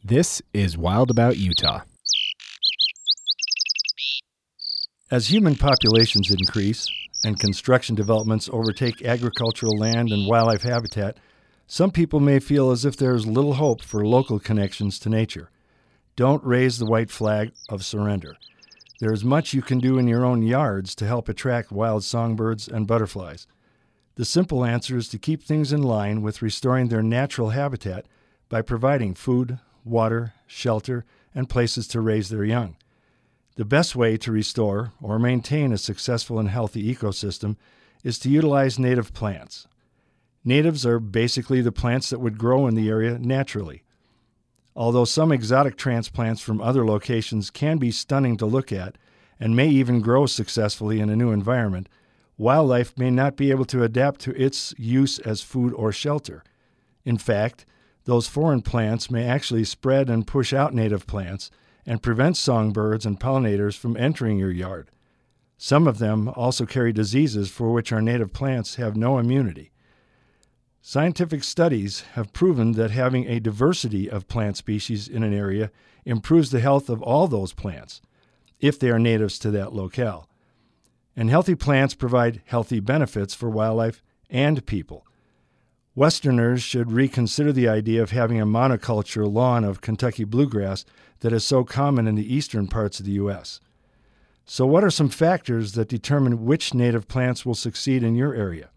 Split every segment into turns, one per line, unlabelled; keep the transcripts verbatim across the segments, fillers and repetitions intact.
This is Wild About Utah.
As human populations increase and construction developments overtake agricultural land and wildlife habitat, some people may feel as if there is little hope for local connections to nature. Don't raise the white flag of surrender. There is much you can do in your own yards to help attract wild songbirds and butterflies. The simple answer is to keep things in line with restoring their natural habitat by providing food, water, shelter, and places to raise their young. The best way to restore or maintain a successful and healthy ecosystem is to utilize native plants. Natives are basically the plants that would grow in the area naturally. Although some exotic transplants from other locations can be stunning to look at and may even grow successfully in a new environment, wildlife may not be able to adapt to its use as food or shelter. In fact, those foreign plants may actually spread and push out native plants and prevent songbirds and pollinators from entering your yard. Some of them also carry diseases for which our native plants have no immunity. Scientific studies have proven that having a diversity of plant species in an area improves the health of all those plants, if they are natives to that locale. And healthy plants provide healthy benefits for wildlife and people. Westerners should reconsider the idea of having a monoculture lawn of Kentucky bluegrass that is so common in the eastern parts of the U S. So what are some factors that determine which native plants will succeed in your area?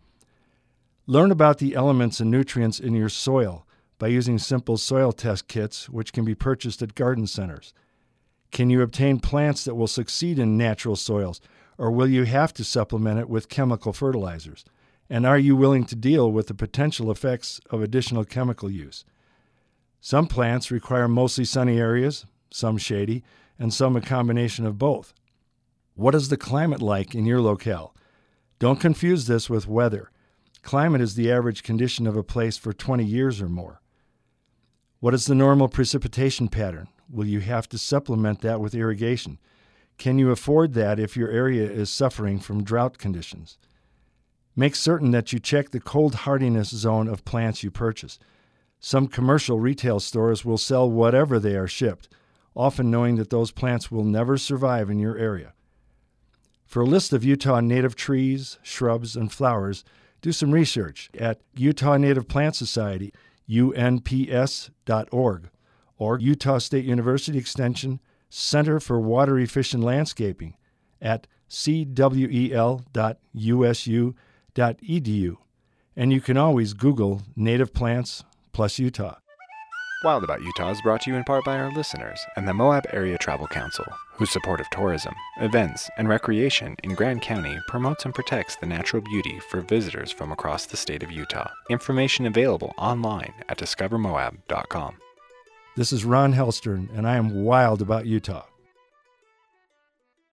Learn about the elements and nutrients in your soil by using simple soil test kits which can be purchased at garden centers. Can you obtain plants that will succeed in natural soils, or will you have to supplement it with chemical fertilizers? And are you willing to deal with the potential effects of additional chemical use? Some plants require mostly sunny areas, some shady, and some a combination of both. What is the climate like in your locale? Don't confuse this with weather. Climate is the average condition of a place for twenty years or more. What is the normal precipitation pattern? Will you have to supplement that with irrigation? Can you afford that if your area is suffering from drought conditions? Make certain that you check the cold hardiness zone of plants you purchase. Some commercial retail stores will sell whatever they are shipped, often knowing that those plants will never survive in your area. For a list of Utah native trees, shrubs, and flowers, do some research at Utah Native Plant Society, U N P S dot org, or Utah State University Extension Center for Water Efficient Landscaping at C W E L dot U S U dot E D U. And you can always Google native plants plus Utah.
Wild About Utah is brought to you in part by our listeners and the Moab Area Travel Council, whose support of tourism, events, and recreation in Grand County promotes and protects the natural beauty for visitors from across the state of Utah. Information available online at discover moab dot com.
This is Ron Helstern, and I am wild about Utah.